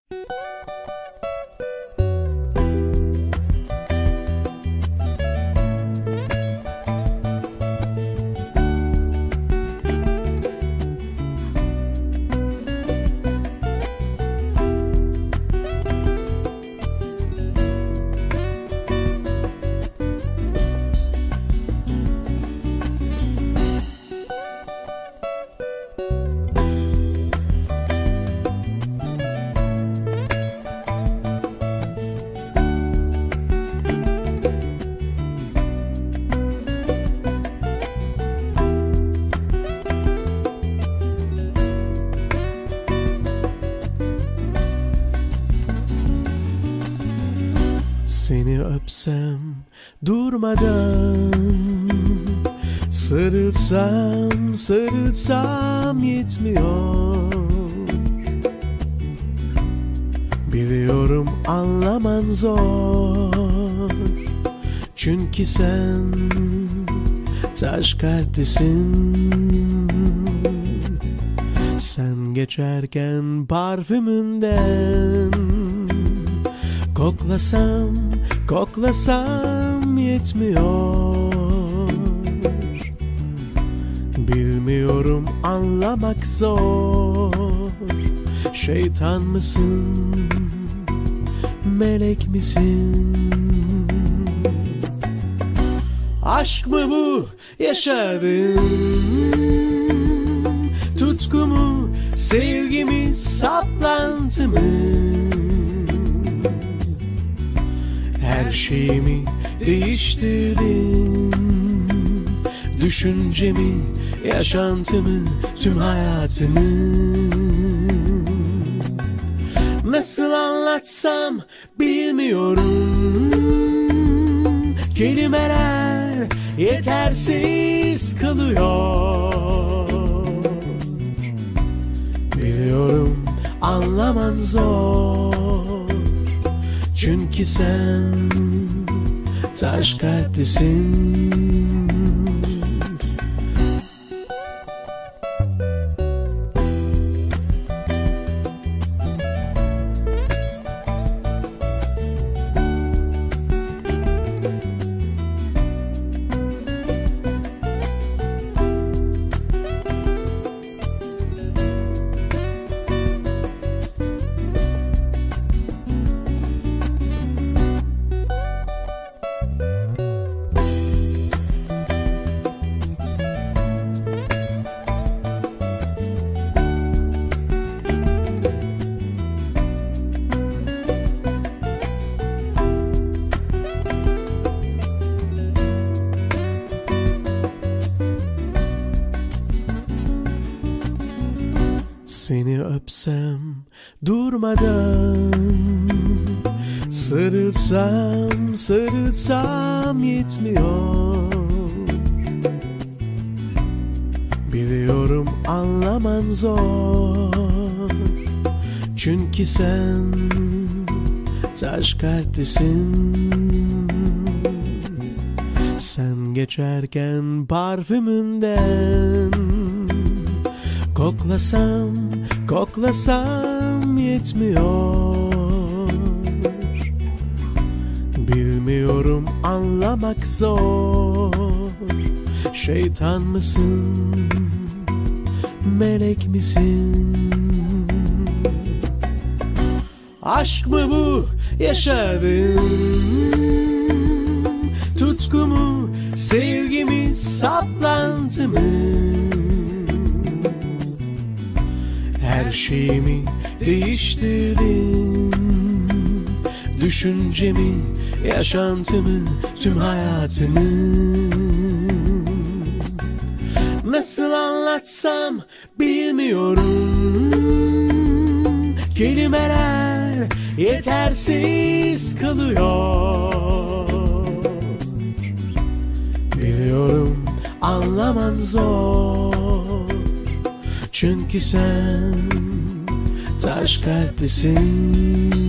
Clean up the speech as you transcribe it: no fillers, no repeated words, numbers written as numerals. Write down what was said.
Seni öpsem durmadan, sarılsam sarılsam yetmiyor. Biliyorum anlaman zor, çünkü sen taş kalplisin. Sen geçerken parfümünden koklasam, koklasam yetmiyor. Bilmiyorum, anlamak zor. Şeytan mısın, melek misin? Aşk mı bu yaşadığım? Tutku mu, sevgi mi, saplantı mı? Her şeyimi değiştirdin. Düşüncemi, yaşantımı, tüm hayatımı. Nasıl anlatsam bilmiyorum. Kelimeler yetersiz kalıyor. Biliyorum anlaman zor, çünkü sen taş kalplisin. Seni öpsem durmadan, sarılsam sarılsam yetmiyor. Biliyorum anlaman zor, çünkü sen taş kalplisin. Sen geçerken parfümünden koklasam, koklasam yetmiyor. Bilmiyorum, anlamak zor. Şeytan mısın, melek misin? Aşk mı bu yaşadığım? Tutku mu, sevgi mi, saplantı mı? Her şeyimi değiştirdin. Düşüncemi, yaşantımı, tüm hayatımı. Nasıl anlatsam bilmiyorum. Kelimeler yetersiz kalıyor. Biliyorum anlaman zor, çünkü sen taş kalplisin.